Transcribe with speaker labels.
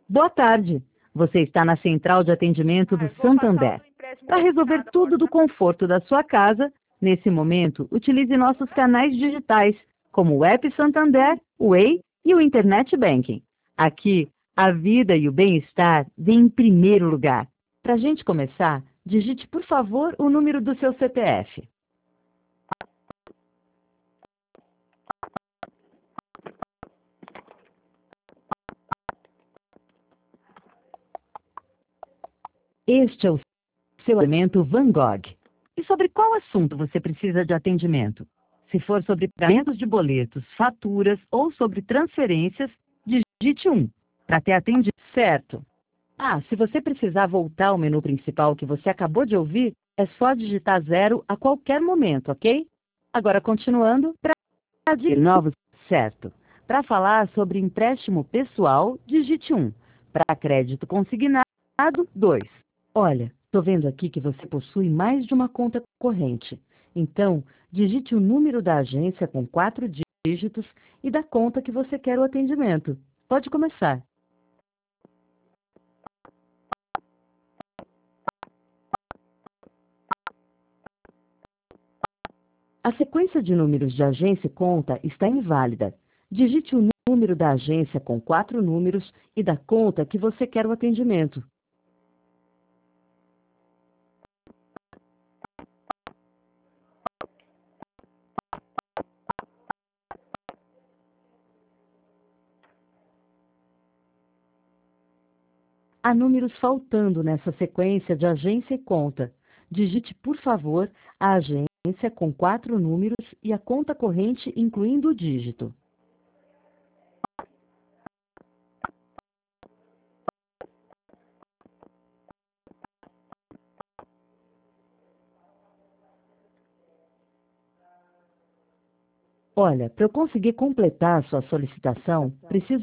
Speaker 1: Boa tarde. Você está na central de atendimento do Santander. Para resolver tudo do conforto da sua casa, nesse momento, utilize nossos canais digitais, como o App Santander, o Way e o Internet Banking. Aqui, a vida e o bem-estar vêm em primeiro lugar. Para a gente começar, digite, por favor, o número do seu CPF. Este é o seu elemento Van Gogh. E sobre qual assunto você precisa de atendimento? Se for sobre pagamentos de boletos, faturas ou sobre transferências, digite 1 para ter atendido certo. Ah, se você precisar voltar ao menu principal que você acabou de ouvir, é só digitar 0 a qualquer momento, ok? Agora, continuando, para adquirir novos, certo. Para falar sobre empréstimo pessoal, digite 1. Para crédito consignado, 2. Olha, estou vendo aqui que você possui mais de uma conta corrente. Então, digite o número da agência com 4 dígitos e da conta que você quer o atendimento. Pode começar. A sequência de números de agência e conta está inválida. Digite o número da agência com 4 números e da conta que você quer o atendimento. Há números faltando nessa sequência de agência e conta. Digite, por favor, a agência com 4 números e a conta corrente, incluindo o dígito. Olha, para eu conseguir completar a sua solicitação, preciso